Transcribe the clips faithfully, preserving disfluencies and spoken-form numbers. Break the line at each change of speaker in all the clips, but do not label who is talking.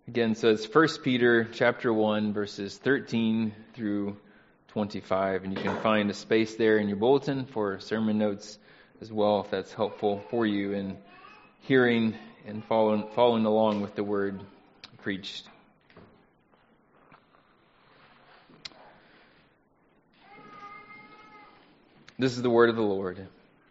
Again, so it's First Peter chapter one, verses thirteen through twenty-five, and you can find a space there in your bulletin for sermon notes as well, if that's helpful for you in hearing and following, following along with the word preached. This is the word of the Lord.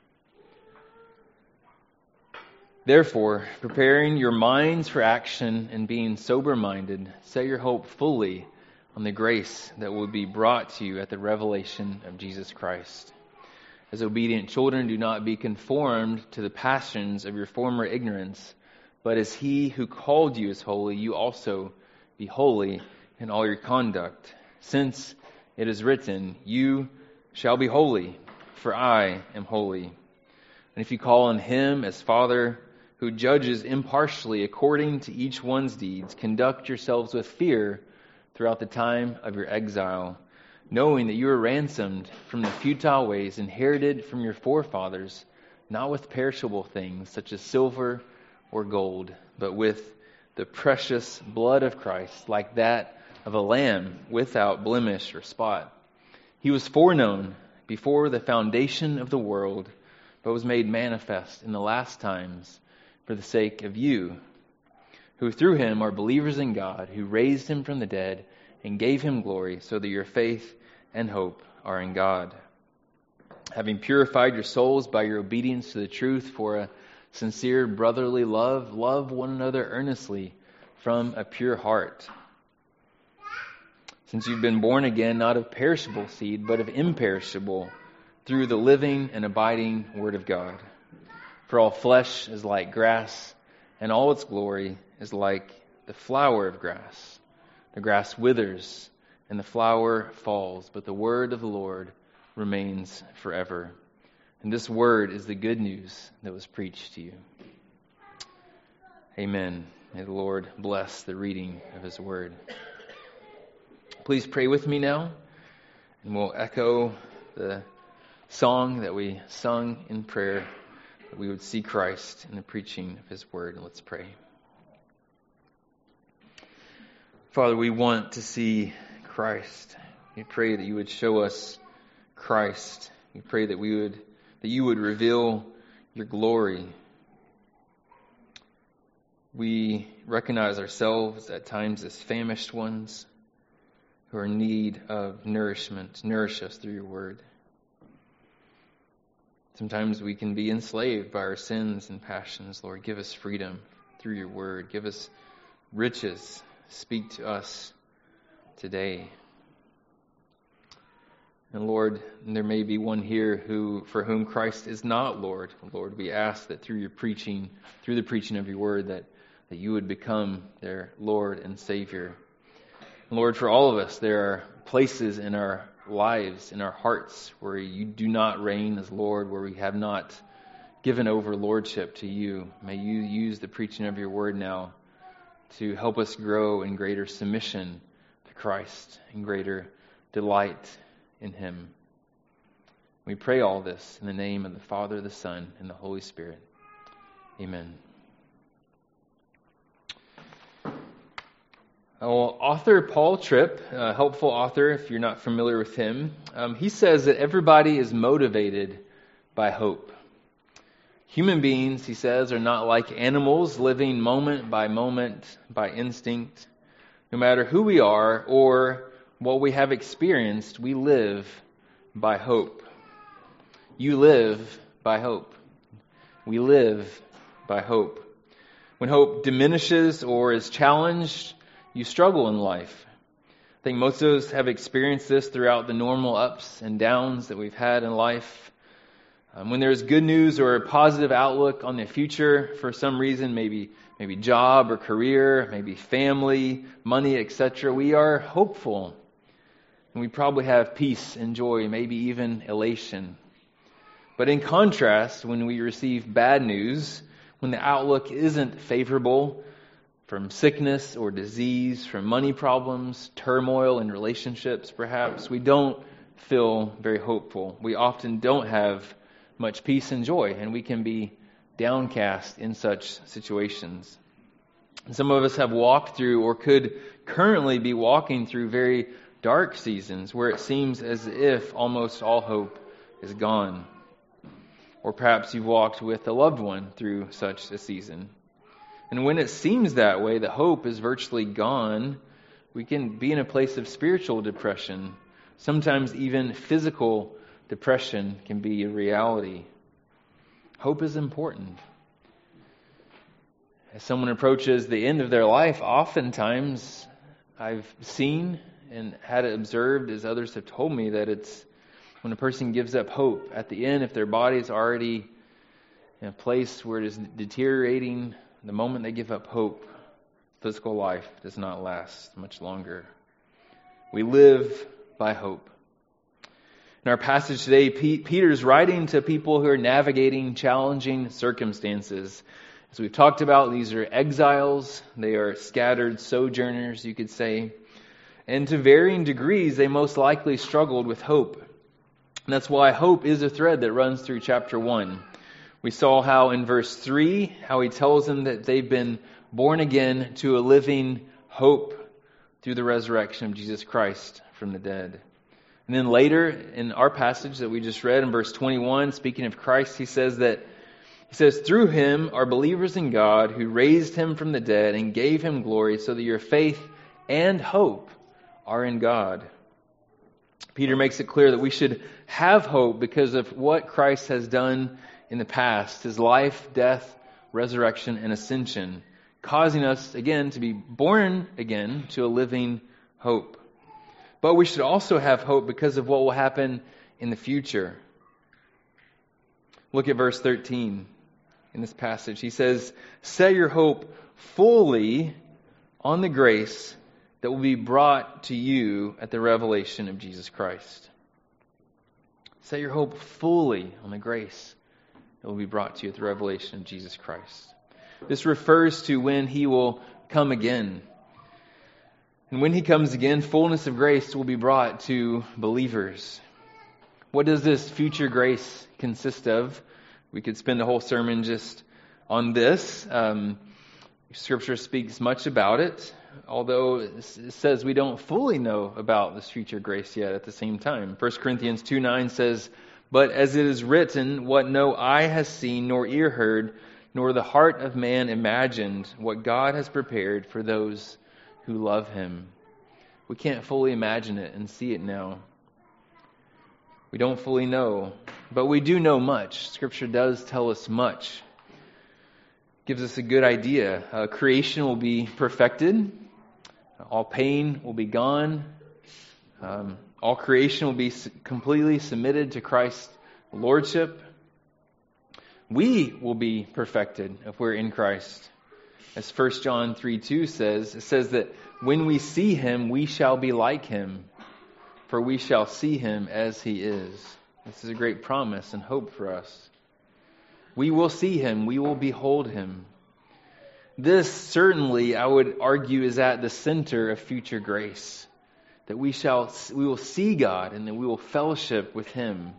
Therefore, preparing your minds for action and being sober-minded, set your hope fully on the grace that will be brought to you at the revelation of Jesus Christ. As obedient children, do not be conformed to the passions of your former ignorance, but as He who called you is holy, you also be holy in all your conduct. Since it is written, you shall be holy, for I am holy. And if you call on Him as Father, who judges impartially according to each one's deeds, conduct yourselves with fear throughout the time of your exile, knowing that you are ransomed from the futile ways inherited from your forefathers, not with perishable things such as silver or gold, but with the precious blood of Christ, like that of a lamb without blemish or spot. He was foreknown before the foundation of the world, but was made manifest in the last times for the sake of you, who through Him are believers in God, who raised Him from the dead and gave Him glory, so that your faith and hope are in God. Having purified your souls by your obedience to the truth for a sincere brotherly love, love one another earnestly from a pure heart. Since you've been born again, not of perishable seed, but of imperishable, through the living and abiding Word of God. For all flesh is like grass, and all its glory is like the flower of grass. The grass withers, and the flower falls, but the word of the Lord remains forever. And this word is the good news that was preached to you. Amen. May the Lord bless the reading of His word. Please pray with me now, and we'll echo the song that we sung in prayer, that we would see Christ in the preaching of His word. Let's pray. Father, we want to see Christ. We pray that you would show us Christ. We pray that we would, that you would reveal your glory. We recognize ourselves at times as famished ones who are in need of nourishment. Nourish us through your word. Sometimes we can be enslaved by our sins and passions. Lord, give us freedom through your word. Give us riches. Speak to us today. And Lord, there may be one here who, for whom Christ is not Lord. Lord, we ask that through your preaching, through the preaching of your word, that, that you would become their Lord and Savior. And Lord, for all of us, there are places in our lives, in our hearts, where you do not reign as Lord, where we have not given over lordship to you. May you use the preaching of your word now to help us grow in greater submission to Christ and greater delight in Him. We pray all this in the name of the Father, the Son, and the Holy Spirit. Amen. Well, author Paul Tripp, a helpful author if you're not familiar with him, um, he says that everybody is motivated by hope. Human beings, he says, are not like animals living moment by moment by instinct. No matter who we are or what we have experienced, we live by hope. You live by hope. We live by hope. When hope diminishes or is challenged, you struggle in life. I think most of us have experienced this throughout the normal ups and downs that we've had in life. Um, when there's good news or a positive outlook on the future for some reason, maybe maybe job or career, maybe family, money, et cetera, we are hopeful. And we probably have peace and joy, maybe even elation. But in contrast, when we receive bad news, when the outlook isn't favorable, from sickness or disease, from money problems, turmoil in relationships perhaps, we don't feel very hopeful. We often don't have much peace and joy, and we can be downcast in such situations. Some of us have walked through or could currently be walking through very dark seasons where it seems as if almost all hope is gone. Or perhaps you've walked with a loved one through such a season. And when it seems that way, that hope is virtually gone, we can be in a place of spiritual depression. Sometimes even physical depression can be a reality. Hope is important. As someone approaches the end of their life, oftentimes I've seen and had it observed, as others have told me, that it's when a person gives up hope at the end, if their body is already in a place where it is deteriorating, the moment they give up hope, physical life does not last much longer. We live by hope. In our passage today, Peter's writing to people who are navigating challenging circumstances. As we've talked about, these are exiles. They are scattered sojourners, you could say. And to varying degrees, they most likely struggled with hope. And that's why hope is a thread that runs through chapter one. We saw how in verse three, how he tells them that they've been born again to a living hope through the resurrection of Jesus Christ from the dead. And then later in our passage that we just read in verse twenty-one, speaking of Christ, he says that He says, through him are believers in God who raised him from the dead and gave him glory so that your faith and hope are in God. Peter makes it clear that we should have hope because of what Christ has done in the past, his life, death, resurrection, and ascension, causing us, again, to be born again to a living hope. But we should also have hope because of what will happen in the future. Look at verse thirteen. In this passage, he says, set your hope fully on the grace that will be brought to you at the revelation of Jesus Christ. Set your hope fully on the grace that will be brought to you at the revelation of Jesus Christ. This refers to when he will come again. And when he comes again, fullness of grace will be brought to believers. What does this future grace consist of? We could spend a whole sermon just on this. Um, Scripture speaks much about it, although it says we don't fully know about this future grace yet at the same time. First Corinthians two nine says, but as it is written, what no eye has seen, nor ear heard, nor the heart of man imagined, what God has prepared for those who love him. We can't fully imagine it and see it now. We don't fully know, but we do know much. Scripture does tell us much. Gives us a good idea. Uh, creation will be perfected. All pain will be gone. Um, all creation will be completely submitted to Christ's lordship. We will be perfected if we're in Christ. As First John three two says, it says that when we see him, we shall be like him. For we shall see him as he is. This is a great promise and hope for us. We will see him. We will behold him. This certainly, I would argue, is at the center of future grace. That we shall, we will see God and that we will fellowship with him.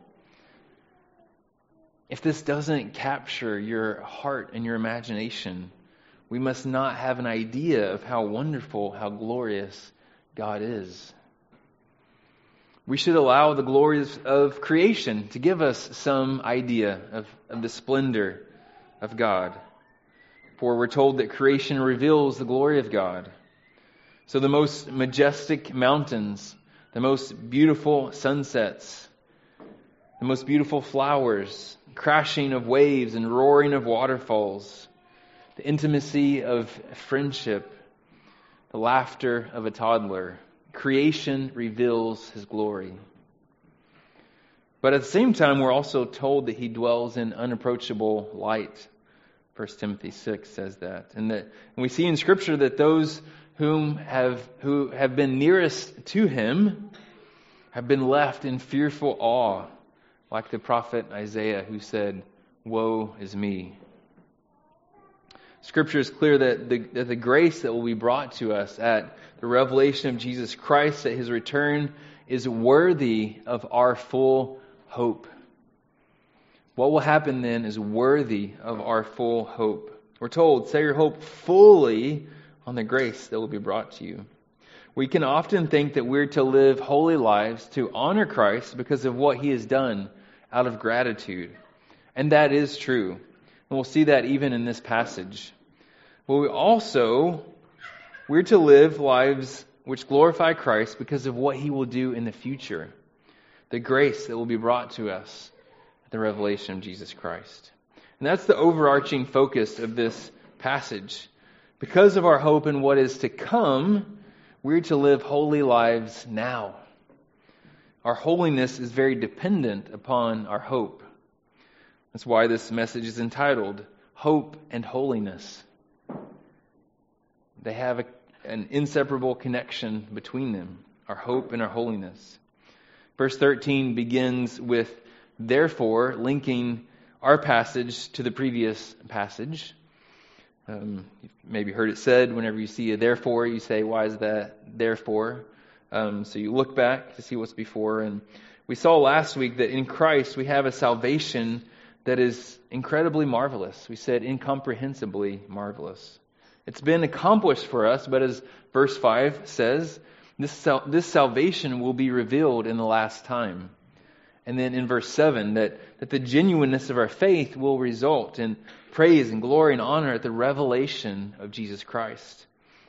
If this doesn't capture your heart and your imagination, we must not have an idea of how wonderful, how glorious God is. We should allow the glories of creation to give us some idea of, of the splendor of God. For we're told that creation reveals the glory of God. So the most majestic mountains, the most beautiful sunsets, the most beautiful flowers, crashing of waves and roaring of waterfalls, the intimacy of friendship, the laughter of a toddler. Creation reveals his glory. But at the same time, we're also told that he dwells in unapproachable light. First Timothy six says that. And that and we see in Scripture that those whom have who have been nearest to him have been left in fearful awe, like the prophet Isaiah who said, "Woe is me." Scripture is clear that the, that the grace that will be brought to us at the revelation of Jesus Christ at his return is worthy of our full hope. What will happen then is worthy of our full hope. We're told, set your hope fully on the grace that will be brought to you. We can often think that we're to live holy lives to honor Christ because of what He has done out of gratitude. And that is true. And we'll see that even in this passage. But we also, we're to live lives which glorify Christ because of what He will do in the future. The grace that will be brought to us at the revelation of Jesus Christ. And that's the overarching focus of this passage. Because of our hope in what is to come, we're to live holy lives now. Our holiness is very dependent upon our hope. That's why this message is entitled, Hope and Holiness. They have a, an inseparable connection between them, our hope and our holiness. Verse thirteen begins with, therefore, linking our passage to the previous passage. Um, you've maybe heard it said, whenever you see a therefore, you say, why is that therefore? Um, so you look back to see what's before. And we saw last week that in Christ we have a salvation that is incredibly marvelous. We said incomprehensibly marvelous. It's been accomplished for us, but as verse five says, this, sal- this salvation will be revealed in the last time. And then in verse seven, that, that the genuineness of our faith will result in praise and glory and honor at the revelation of Jesus Christ.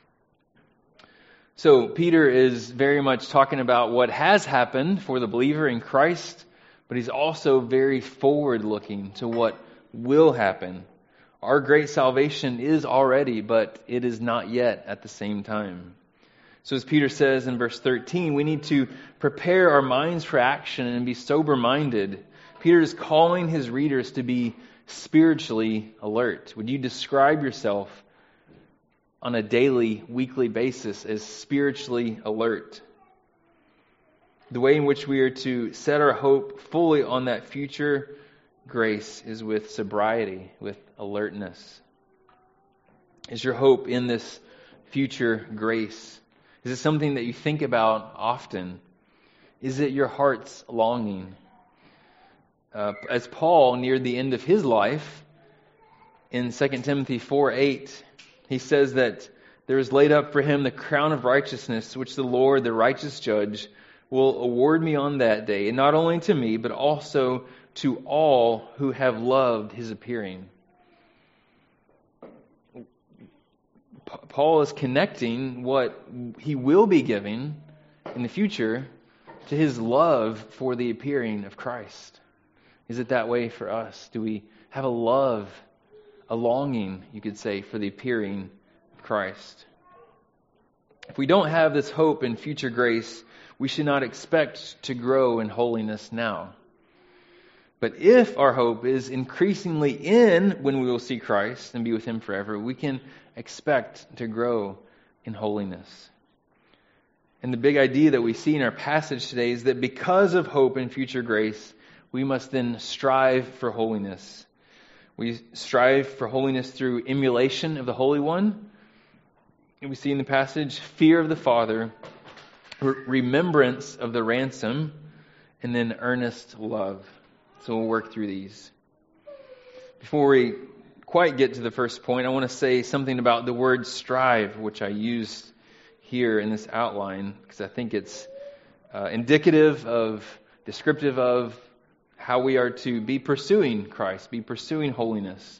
So Peter is very much talking about what has happened for the believer in Christ, but he's also very forward-looking to what will happen. Our great salvation is already, but it is not yet at the same time. So as Peter says in verse thirteen, we need to prepare our minds for action and be sober-minded. Peter is calling his readers to be spiritually alert. Would you describe yourself on a daily, weekly basis as spiritually alert? The way in which we are to set our hope fully on that future grace is with sobriety, with alertness. Is your hope in this future grace? Is it something that you think about often? Is it your heart's longing? Uh, as Paul neared the end of his life, in Second Timothy four eight, he says that there is laid up for him the crown of righteousness, which the Lord, the righteous judge, will award me on that day, and not only to me, but also to all who have loved his appearing. Paul is connecting what he will be giving in the future to his love for the appearing of Christ. Is it that way for us? Do we have a love, a longing, you could say, for the appearing of Christ? If we don't have this hope in future grace, we should not expect to grow in holiness now. But if our hope is increasingly in when we will see Christ and be with Him forever, we can expect to grow in holiness. And the big idea that we see in our passage today is that because of hope in future grace, we must then strive for holiness. We strive for holiness through emulation of the Holy One. And we see in the passage, fear of the Father, re- remembrance of the ransom, and then earnest love. So we'll work through these. Before we quite get to the first point, I want to say something about the word strive, which I used here in this outline, because I think it's uh, indicative of, descriptive of how we are to be pursuing Christ, be pursuing holiness.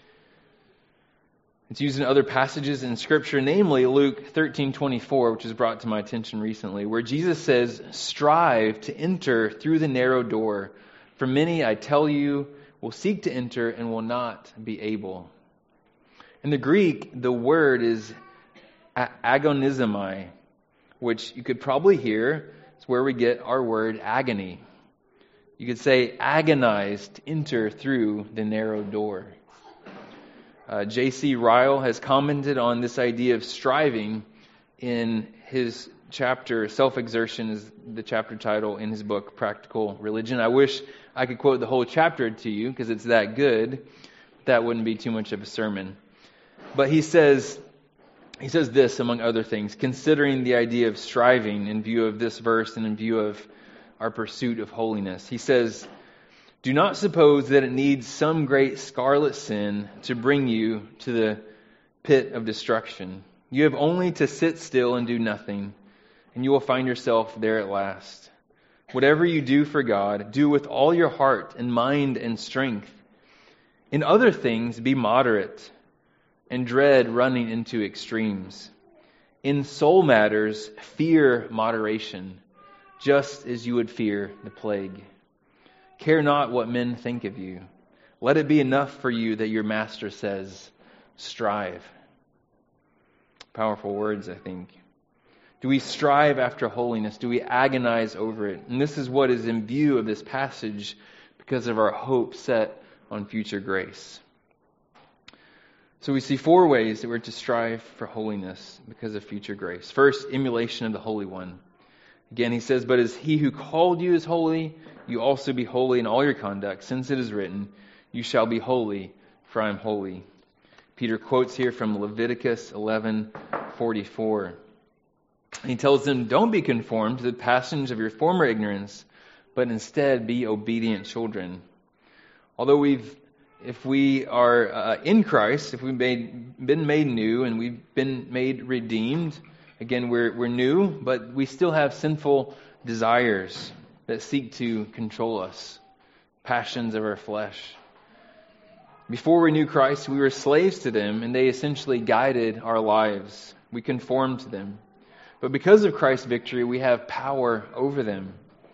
It's used in other passages in Scripture, namely Luke thirteen twenty-four, which was brought to my attention recently, where Jesus says, "Strive to enter through the narrow door. For many, I tell you, will seek to enter and will not be able." In the Greek, the word is agonizomai, which you could probably hear. It's where we get our word agony. You could say agonize to enter through the narrow door. Uh, J C Ryle has commented on this idea of striving in his chapter, Self-Exertion is the chapter title in his book, Practical Religion. I wish I could quote the whole chapter to you because it's that good. That wouldn't be too much of a sermon. But he says, he says this, among other things, considering the idea of striving in view of this verse and in view of our pursuit of holiness. He says, Do not suppose that it needs some great scarlet sin to bring you to the pit of destruction. You have only to sit still and do nothing, and you will find yourself there at last. Whatever you do for God, do with all your heart and mind and strength. In other things, be moderate, and dread running into extremes. In soul matters, fear moderation, just as you would fear the plague. Care not what men think of you. Let it be enough for you that your master says, strive. Powerful words, I think. Do we strive after holiness? Do we agonize over it? And this is what is in view of this passage because of our hope set on future grace. So we see four ways that we're to strive for holiness because of future grace. First, emulation of the Holy One. Again, he says, but as he who called you is holy, you also be holy in all your conduct, since it is written, you shall be holy, for I am holy. Peter quotes here from Leviticus eleven forty-four. He tells them, don't be conformed to the passions of your former ignorance, but instead be obedient children. Although we've If we are uh, in Christ, if we've made, been made new and we've been made redeemed, again, we're, we're new, but we still have sinful desires that seek to control us, passions of our flesh. Before we knew Christ, we were slaves to them, and they essentially guided our lives. We conformed to them. But because of Christ's victory, we have power over them.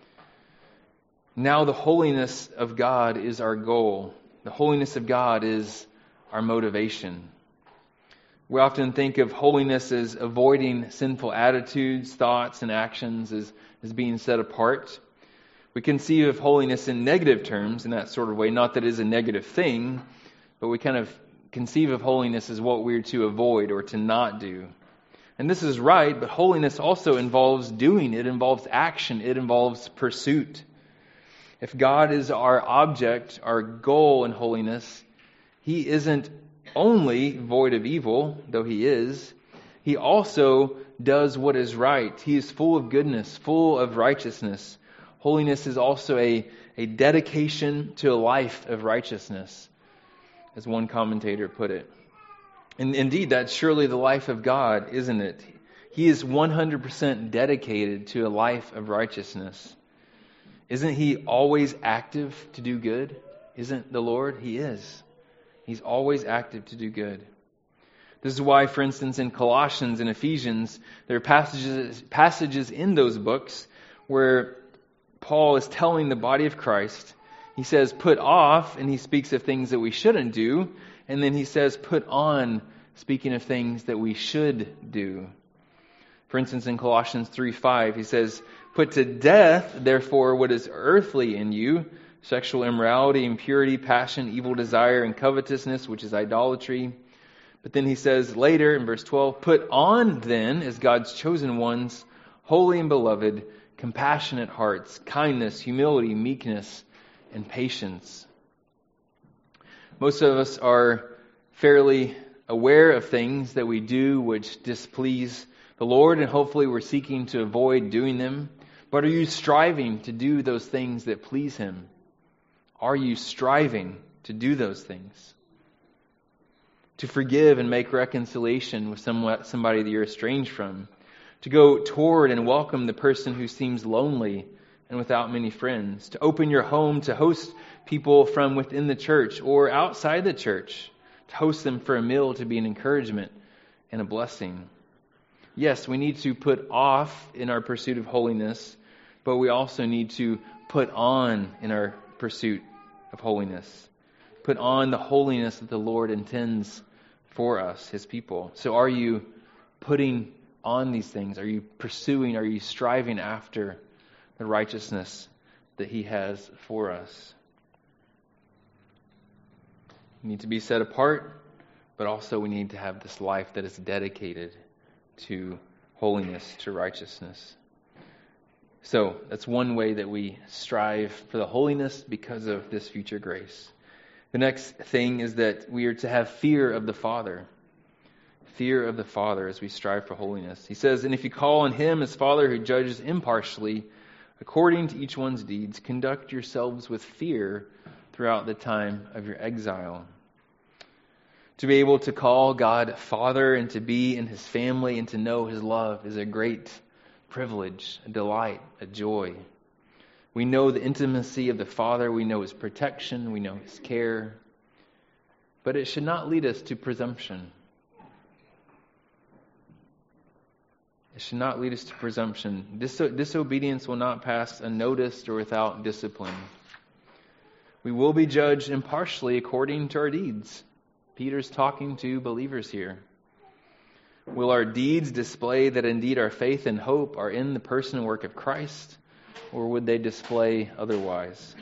Now the holiness of God is our goal. The holiness of God is our motivation. We often think of holiness as avoiding sinful attitudes, thoughts, and actions as, as being set apart. We conceive of holiness in negative terms in that sort of way. Not that it is a negative thing, but we kind of conceive of holiness as what we're to avoid or to not do. And this is right, but holiness also involves doing. It involves action. It involves pursuit. If God is our object, our goal in holiness, He isn't only void of evil, though He is. He also does what is right. He is full of goodness, full of righteousness. Holiness is also a, a dedication to a life of righteousness, as one commentator put it. And indeed, that's surely the life of God, isn't it? He is one hundred percent dedicated to a life of righteousness. Isn't He always active to do good? Isn't the Lord? He is. He's always active to do good. This is why, for instance, in Colossians and Ephesians, there are passages, passages in those books where Paul is telling the body of Christ, he says, put off, and he speaks of things that we shouldn't do, and then he says, put on, speaking of things that we should do. For instance, in Colossians three five, he says, put to death, therefore, what is earthly in you, sexual immorality, impurity, passion, evil desire, and covetousness, which is idolatry. But then he says later in verse twelve, put on then, as God's chosen ones, holy and beloved, compassionate hearts, kindness, humility, meekness, and patience. Most of us are fairly aware of things that we do which displease the Lord, and hopefully we're seeking to avoid doing them. But are you striving to do those things that please Him? Are you striving to do those things? To forgive and make reconciliation with somewhat, somebody that you're estranged from. To go toward and welcome the person who seems lonely and without many friends. To open your home to host people from within the church or outside the church. To host them for a meal to be an encouragement and a blessing. Yes, we need to put off in our pursuit of holiness, but we also need to put on in our pursuit of holiness. Put on the holiness that the Lord intends for us, His people. So are you putting on these things? Are you pursuing, are you striving after the righteousness that He has for us? We need to be set apart, but also we need to have this life that is dedicated to holiness, to righteousness. So that's one way that we strive for the holiness because of this future grace. The next thing is that we are to have fear of the Father. Fear of the Father as we strive for holiness. He says, and if you call on Him as Father who judges impartially, according to each one's deeds, conduct yourselves with fear throughout the time of your exile. To be able to call God Father and to be in His family and to know His love is a great privilege, a delight, a joy. We know the intimacy of the Father. We know His protection. We know His care. But it should not lead us to presumption. It should not lead us to presumption. Dis- disobedience will not pass unnoticed or without discipline. We will be judged impartially according to our deeds. Peter's talking to believers here. Will our deeds display that indeed our faith and hope are in the person and work of Christ, or would they display otherwise?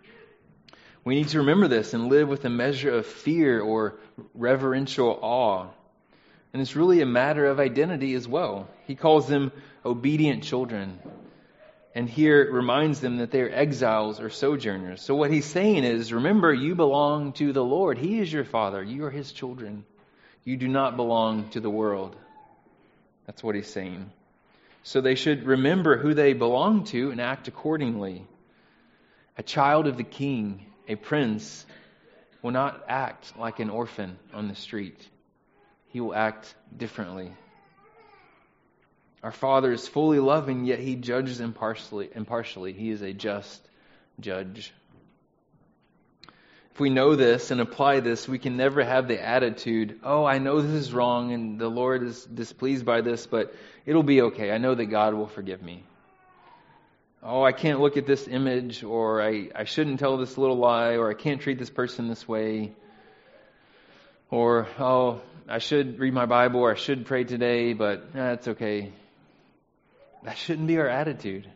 We need to remember this and live with a measure of fear or reverential awe. And it's really a matter of identity as well. He calls them obedient children. And here it reminds them that they are exiles or sojourners. So what he's saying is, remember, you belong to the Lord. He is your Father. You are His children. You do not belong to the world. That's what he's saying. So they should remember who they belong to and act accordingly. A child of the King, a prince, will not act like an orphan on the street. He will act differently. Our Father is fully loving, yet He judges impartially. impartially. He is a just judge. If we know this and apply this, we can never have the attitude, oh, I know this is wrong and the Lord is displeased by this, but it'll be okay. I know that God will forgive me. Oh, I can't look at this image, or I, I shouldn't tell this little lie, or I can't treat this person this way. Or, oh, I should read my Bible, or I should pray today, but that's okay. That shouldn't be our attitude.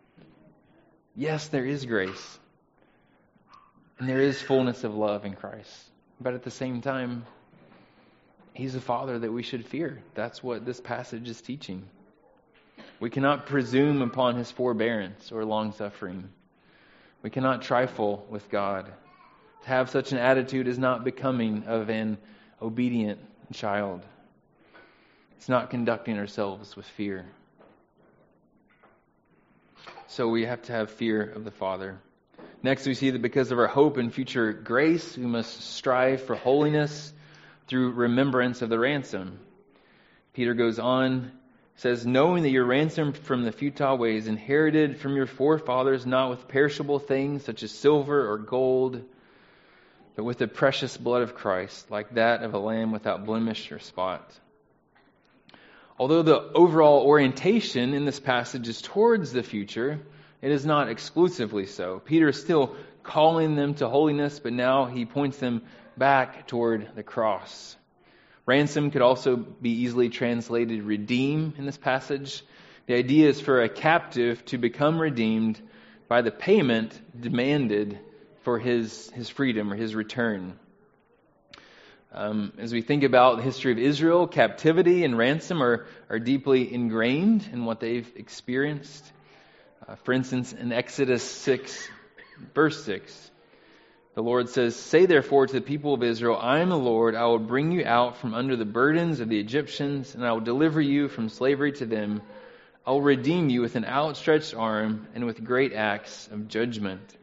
Yes, there is grace. And there is fullness of love in Christ. But at the same time, He's a Father that we should fear. That's what this passage is teaching. We cannot presume upon His forbearance or long-suffering. We cannot trifle with God. To have such an attitude is not becoming of an obedient child. It's not conducting ourselves with fear. So we have to have fear of the Father. Next, we see that because of our hope in future grace, we must strive for holiness through remembrance of the ransom. Peter goes on, says, knowing that you're ransomed from the futile ways inherited from your forefathers, not with perishable things such as silver or gold, but with the precious blood of Christ, like that of a lamb without blemish or spot. Although the overall orientation in this passage is towards the future, it is not exclusively so. Peter is still calling them to holiness, but now he points them back toward the cross. Ransom could also be easily translated redeem in this passage. The idea is for a captive to become redeemed by the payment demanded for his, his freedom or his return. Um, as we think about the history of Israel, captivity and ransom are, are deeply ingrained in what they've experienced. Uh, for instance, in Exodus six, verse six, the Lord says, say therefore to the people of Israel, I am the Lord, I will bring you out from under the burdens of the Egyptians, and I will deliver you from slavery to them. I will redeem you with an outstretched arm and with great acts of judgment.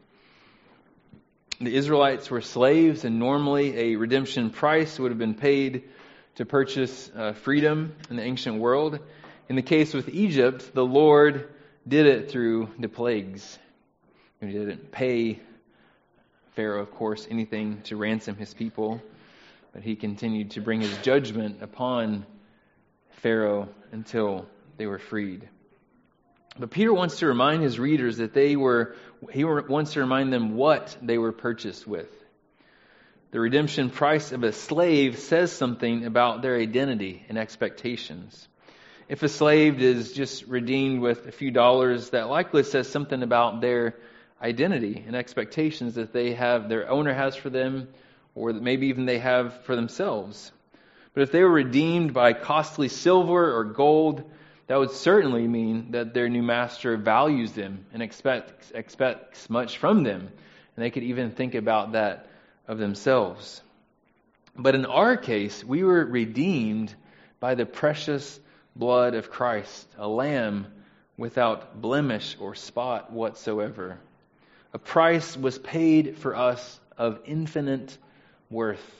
The Israelites were slaves, and normally a redemption price would have been paid to purchase uh, freedom in the ancient world. In the case with Egypt, the Lord did it through the plagues. He didn't pay Pharaoh, of course, anything to ransom his people, but he continued to bring his judgment upon Pharaoh until they were freed. But Peter wants to remind his readers that they were, he wants to remind them what they were purchased with. The redemption price of a slave says something about their identity and expectations. If a slave is just redeemed with a few dollars, that likely says something about their identity and expectations that they have, their owner has for them, or that maybe even they have for themselves. But if they were redeemed by costly silver or gold, that would certainly mean that their new master values them and expects, expects much from them. And they could even think about that of themselves. But in our case, we were redeemed by the precious blood of Christ, a lamb without blemish or spot whatsoever. A price was paid for us of infinite worth.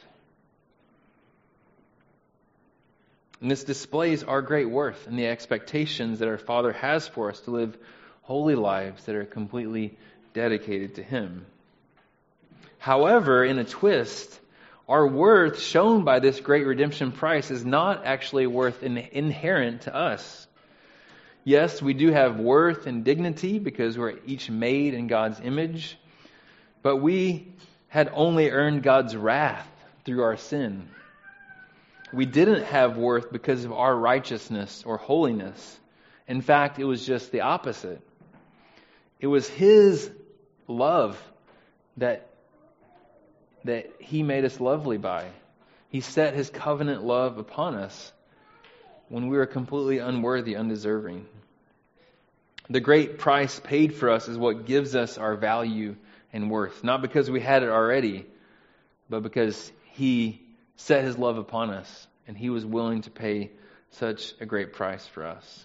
And this displays our great worth and the expectations that our Father has for us to live holy lives that are completely dedicated to Him. However, in a twist, our worth shown by this great redemption price is not actually worth in, inherent to us. Yes, we do have worth and dignity because we're each made in God's image, but we had only earned God's wrath through our sin. We didn't have worth because of our righteousness or holiness. In fact, it was just the opposite. It was His love that, that He made us lovely by. He set His covenant love upon us when we were completely unworthy, undeserving. The great price paid for us is what gives us our value and worth. Not because we had it already, but because He set His love upon us, and He was willing to pay such a great price for us.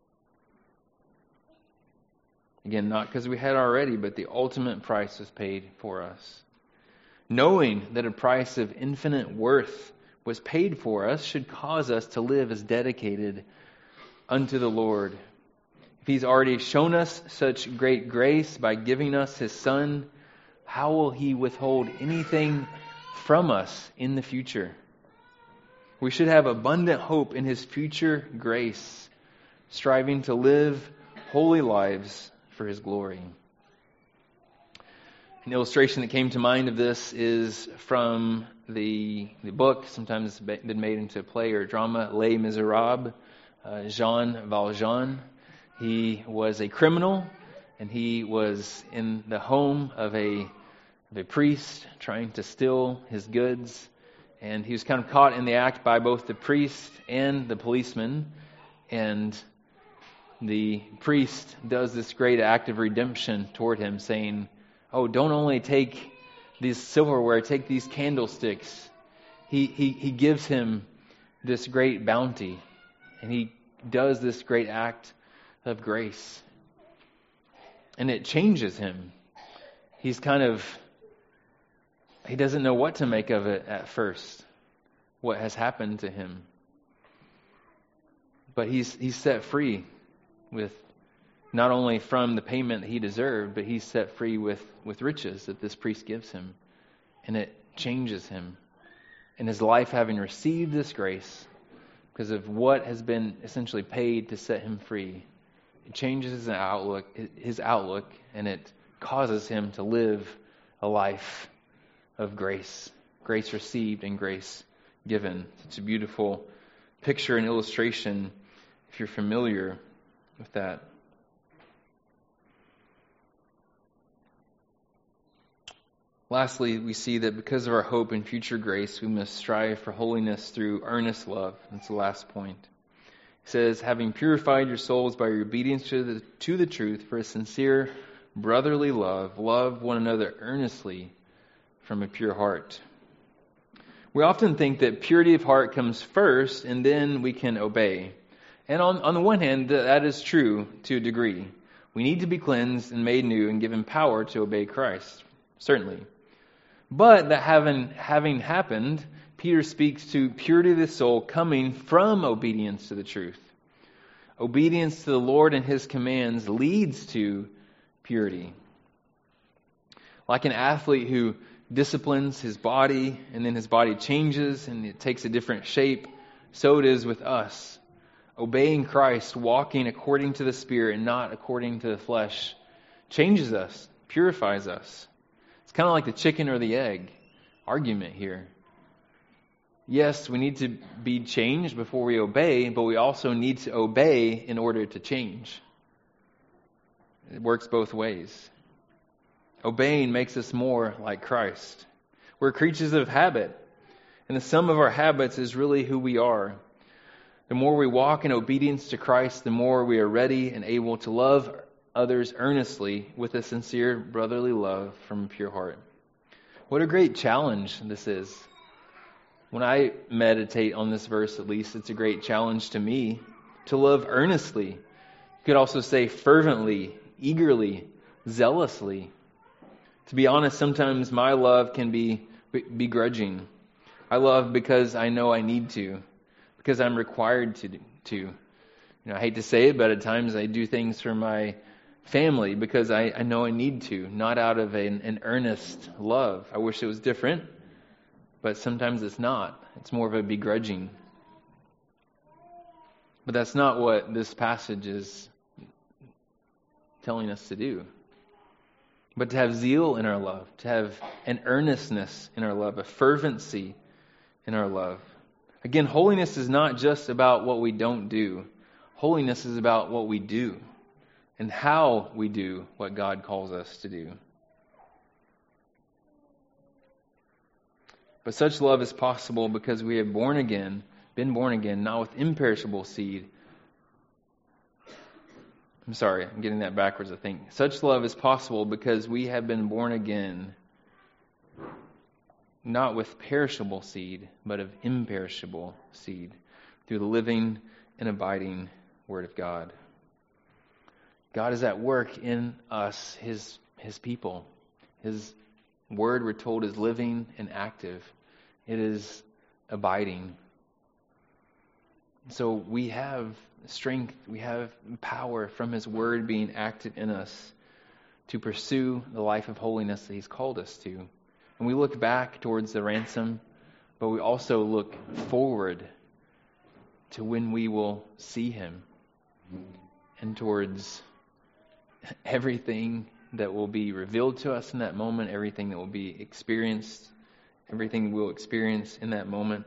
Again, not because we had already, but the ultimate price was paid for us. Knowing that a price of infinite worth was paid for us should cause us to live as dedicated unto the Lord. If He's already shown us such great grace by giving us His Son, how will He withhold anything from us in the future? We should have abundant hope in His future grace, striving to live holy lives for His glory. An illustration that came to mind of this is from the, the book, sometimes it's been made into a play or a drama, Les Miserables. Uh, Jean Valjean. He was a criminal, and he was in the home of a, of a priest trying to steal his goods. And he was kind of caught in the act by both the priest and the policeman. And the priest does this great act of redemption toward him, saying, oh, don't only take these silverware, take these candlesticks. He, he, he gives him this great bounty, and he does this great act of grace. And it changes him. He's kind of, he doesn't know what to make of it at first, what has happened to him. But he's he's set free with not only from the payment that he deserved, but he's set free with, with riches that this priest gives him. And it changes him. And his life, having received this grace, because of what has been essentially paid to set him free, it changes his outlook, his outlook, and it causes him to live a life of grace. Grace received and grace given. It's a beautiful picture and illustration if you're familiar with that. Lastly, we see that because of our hope in future grace, we must strive for holiness through earnest love. That's the last point. It says, having purified your souls by your obedience to the, to the truth for a sincere brotherly love, love one another earnestly from a pure heart. We often think that purity of heart comes first and then we can obey. And on, on the one hand, that is true to a degree. We need to be cleansed and made new and given power to obey Christ. Certainly. But that having, having happened, Peter speaks to purity of the soul coming from obedience to the truth. Obedience to the Lord and His commands leads to purity. Like an athlete who disciplines his body and then his body changes and it takes a different shape, so it is with us. Obeying Christ, walking according to the Spirit and not according to the flesh, changes us, purifies us. It's kind of like the chicken or the egg argument here. Yes, we need to be changed before we obey, but we also need to obey in order to change. It works both ways. Obeying makes us more like Christ. We're creatures of habit, and the sum of our habits is really who we are. The more we walk in obedience to Christ, the more we are ready and able to love others earnestly with a sincere brotherly love from a pure heart. What a great challenge this is. When I meditate on this verse, at least, it's a great challenge to me to love earnestly, You could also say fervently, eagerly, zealously. To be honest, sometimes my love can be begrudging. I love because I know I need to, because I'm required to. to. You know, I hate to say it, but at times I do things for my family because I, I know I need to, not out of an, an earnest love. I wish it was different, but sometimes it's not. It's more of a begrudging. But that's not what this passage is telling us to do. But to have zeal in our love, to have an earnestness in our love, a fervency in our love. Again, holiness is not just about what we don't do. Holiness is about what we do and how we do what God calls us to do. But such love is possible because we have born again, been born again, not with imperishable seed. I'm sorry, I'm getting that backwards, I think. Such love is possible because we have been born again, not with perishable seed, but of imperishable seed, through the living and abiding Word of God. God is at work in us, His, His people. His Word, we're told, is living and active. It is abiding. So we have strength, we have power from His Word being active in us to pursue the life of holiness that He's called us to. And we look back towards the ransom, but we also look forward to when we will see Him and towards everything that will be revealed to us in that moment, everything that will be experienced, everything we'll experience in that moment.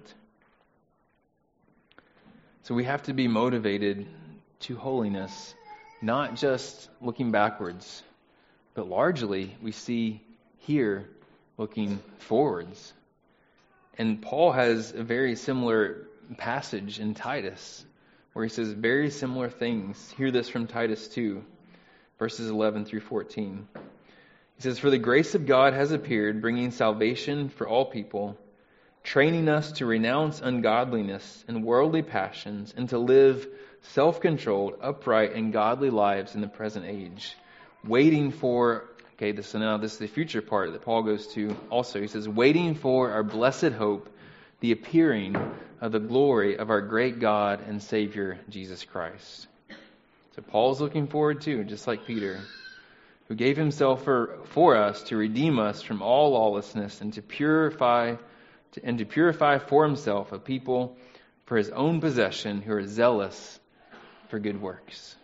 So we have to be motivated to holiness, not just looking backwards, but largely we see here looking forwards. And Paul has a very similar passage in Titus where he says very similar things. Hear this from Titus two, verses eleven through fourteen. He says, "For the grace of God has appeared, bringing salvation for all people, training us to renounce ungodliness and worldly passions, and to live self-controlled, upright, and godly lives in the present age, waiting for," okay, this, so now this is the future part that Paul goes to also. He says, "waiting for our blessed hope, the appearing of the glory of our great God and Savior, Jesus Christ." So Paul's looking forward too, just like Peter, who gave himself for, for us to redeem us from all lawlessness and to purify to, and to purify for himself a people for his own possession who are zealous for good works.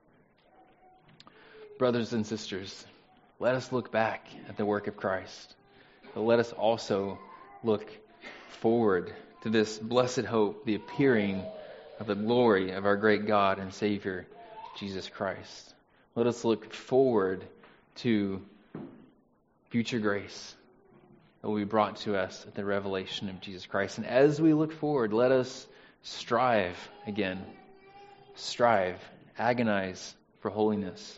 Brothers and sisters, let us look back at the work of Christ, but let us also look forward to this blessed hope, the appearing of the glory of our great God and Savior, Jesus Christ. Let us look forward to future grace that will be brought to us at the revelation of Jesus Christ. And as we look forward, let us strive again. Strive, agonize for holiness.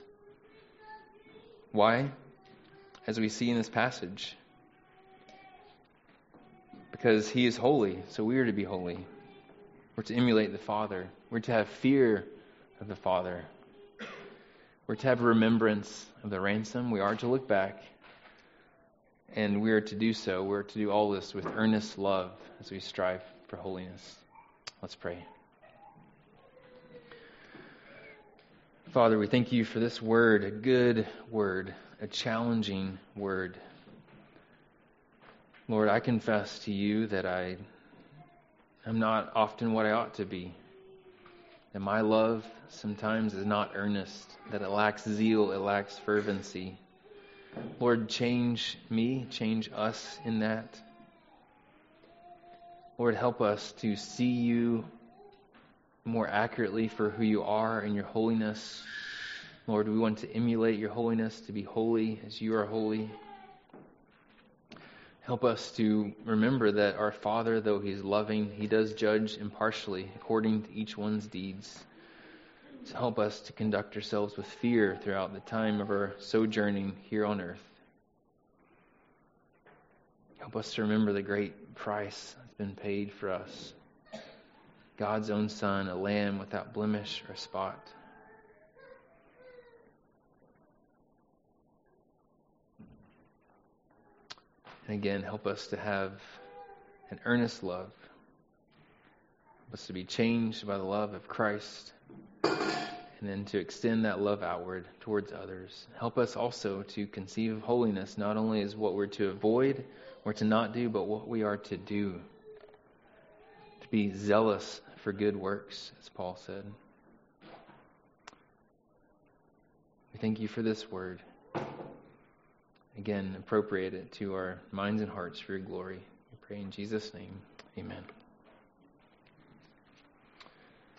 Why? As we see in this passage. Because He is holy, so we are to be holy. We're to emulate the Father. We're to have fear of the Father. We're to have remembrance of the ransom. We are to look back. And we are to do so. We're to do all this with earnest love as we strive for holiness. Let's pray. Father, we thank You for this word, a good word, a challenging word. Lord, I confess to You that I am not often what I ought to be. That my love sometimes is not earnest, that it lacks zeal, it lacks fervency. Lord, change me, change us in that. Lord, help us to see You more accurately for who You are and Your holiness. Lord, we want to emulate Your holiness, to be holy as You are holy. Help us to remember that our Father, though He is loving, He does judge impartially according to each one's deeds. So help us to conduct ourselves with fear throughout the time of our sojourning here on earth. Help us to remember the great price that's been paid for us. God's own Son, a lamb without blemish or spot. And again, help us to have an earnest love. Help us to be changed by the love of Christ, and then to extend that love outward towards others. Help us also to conceive of holiness not only as what we're to avoid or to not do, but what we are to do. To be zealous for good works, as Paul said. We thank you for this word. Again, appropriate it to our minds and hearts for your glory. We pray in Jesus' name. Amen.